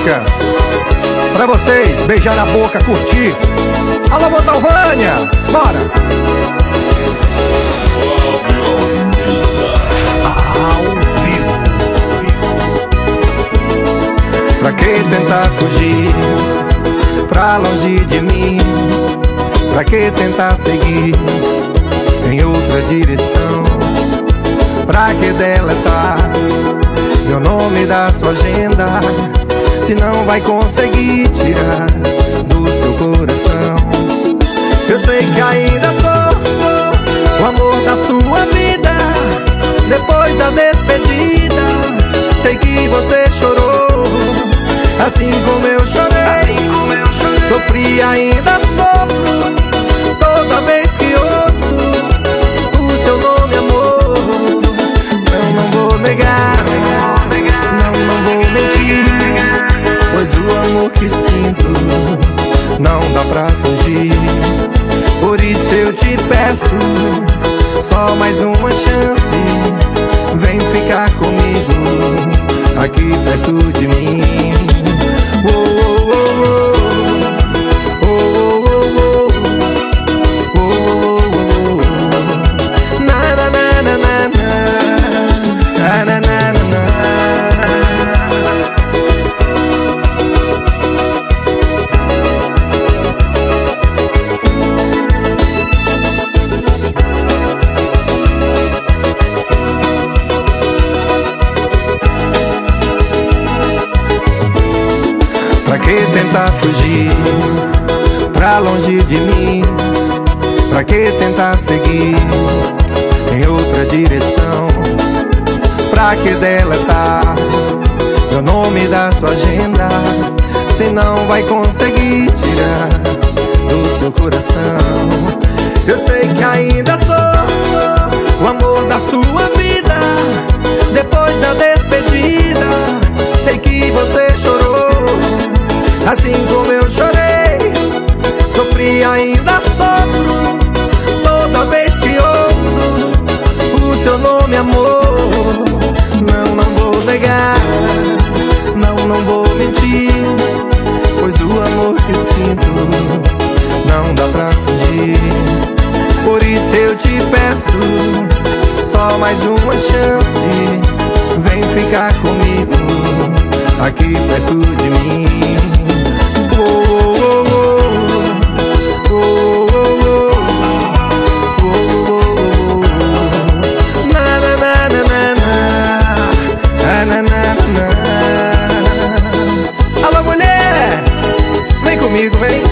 música pra vocês beijar na boca, curtir. Alô, Botalvânia, bora! Ao vivo. Pra que tentar fugir pra longe de mim? Pra que tentar seguir em outra direção? Pra que deletar meu nome da sua agenda, se não vai conseguir tirar do seu coração? Eu sei que ainda sou o amor da sua vida. Depois da despedida, sei que você chorou, assim como eu chorei. Sofri, ainda sofro toda vez que ouço o seu nome, amor. Não vou negar, não vou mentir, pois o amor que sinto não dá pra fugir. Por isso eu te peço só mais uma chance, vem ficar comigo aqui perto de mim. Pra que tentar fugir pra longe de mim? Pra que tentar seguir em outra direção? Pra que deletar meu nome da sua agenda, se não vai conseguir tirar do seu coração? Eu sei que ainda sou o amor da sua vida. Depois da despedida, sei que você chorou, assim como eu chorei. Sofri, ainda sofro toda vez que ouço o seu nome, amor. Não vou negar, não vou mentir, pois o amor que sinto não dá pra fugir. Por isso eu te peço só mais uma chance, vem ficar comigo aqui perto de mim. Alô, mulher, vem comigo, vem.